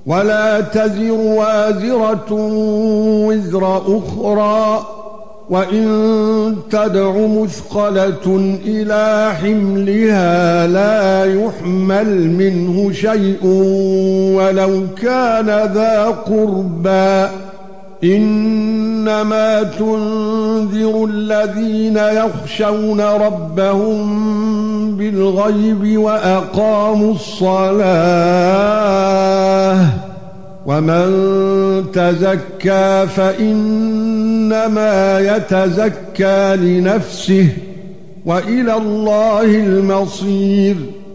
ولا تزر وازرة وزر أخرى وإن تدع مثقلة إلى حملها لا يحمل منه شيء ولو كان ذا قربى إنما تنذر الذين يخشون ربهم بالغيب وأقاموا الصلاة ومن تزكى فإنما يتزكى لنفسه وإلى الله المصير